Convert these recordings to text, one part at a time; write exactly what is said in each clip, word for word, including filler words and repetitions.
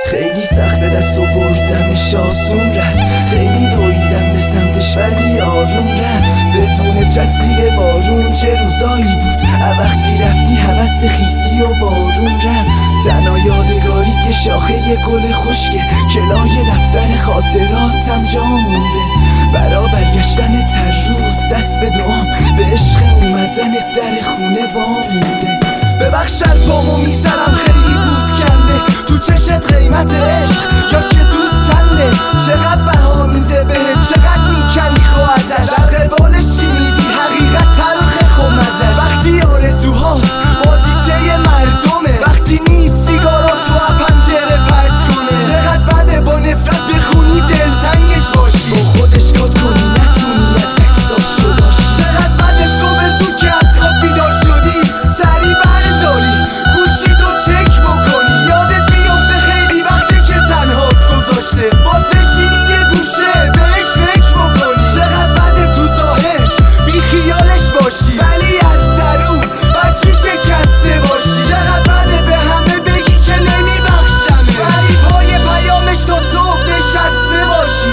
خیلی سخت به دست آوردمش آسون رفت، خیلی دویدم به سمتش ولی آروم رفت. بدون چتری بارون چه روزایی بود، وقتی رفتی هوس خیسی و بارون رفت. تنها یادگاریت یه شاخه گل خشکه که لای دفتر خاطراتم جا مونده. برا برگشتن تر روز دست به دعام، به عشق اومدن در خونه وامونده. ببخش الفامو میزنم خیلی پوست کنده، تو چشت قیمت عشق یا که دوست چنده. چقدر بها میده بهت، چقدر میکنی خو ازش، در قبالش چی میدی حقیقت تلخ خو مزش. وقتی آرزوهات بازیچه مردمه، وقتی نیست سیگارا تو پنجره پرت کنه. چقدر بده با نفرت بخونی دلتنگش باشی، با خودش کات کنی نتونی از احساس رو داشتی. چقدر بده صبح زود که از خواب بیدار شدی، سری برداری گوشی تو چک بکنی. یادت بیفته خیلی وقته که تنهات گذاشته، باز بشینی یه گوشه بهش فکر بکنی. چقدر بده تو ظاهرش بی خیالش باشی، ولی از درون بچو شکسته باشی. چقدر بده به همه بگی که نمیبخشمه، ولی پای پیامش تا صبح نشسته باشی.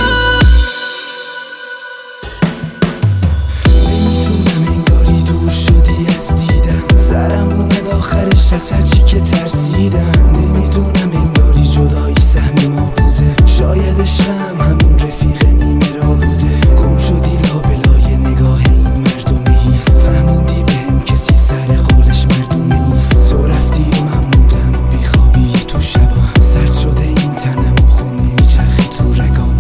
نمیتونم انگاری دور شدی از دیدم، سرم اومد آخرش از هرچی که ترسیدم. نمیدونم انگاری جدایی سهم ما بوده، شاید عشقم همون رفیق نیمه را بوده. گم شدی لابلای نگاه این مردم هیست، فهموندی بهم کسی سر قولش مردونه نیست. تو رفتی و من موندم و بیخوابی تو شبا، سرد شده این تنم و خون نمیچرخی تو رگام.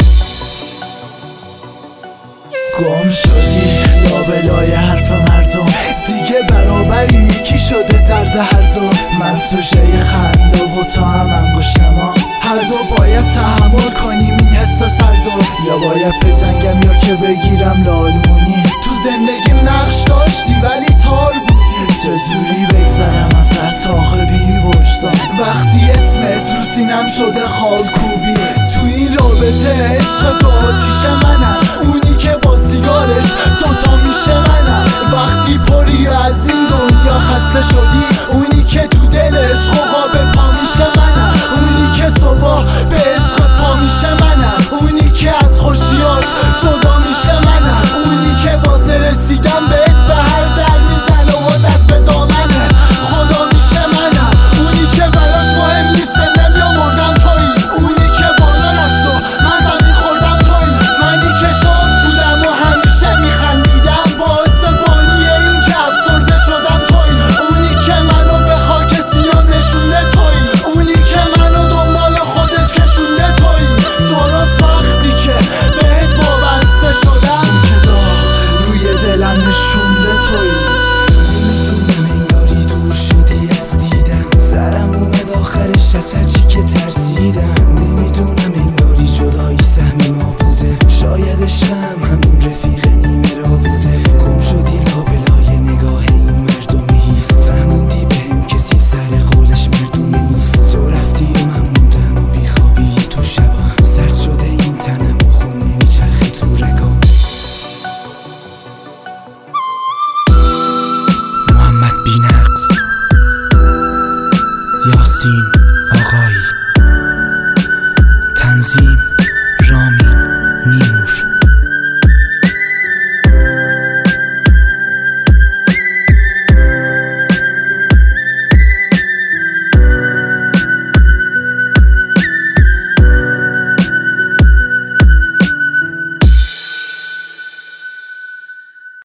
گم شدی لابلای حرف مردم، دیگه برابریم یکی شده درد هر دو. من سوژه خنده و تو هم انگشتما، هر دو باید تحمل کنیم این حساس هر دو. یا باید بجنگم یا که بگیرم لالمونی. تو زندگیم نقش داشتی ولی تار بودی، چجوری بگذرم ازت آخه بی وجدان وقتی اسمت رو سینم شده خالکوبی. تو این رابطه عشق تو آتیش منم، اونی که با سیگارش دوتا میشه منم. وقتی پری از این دنیا خسته شدی،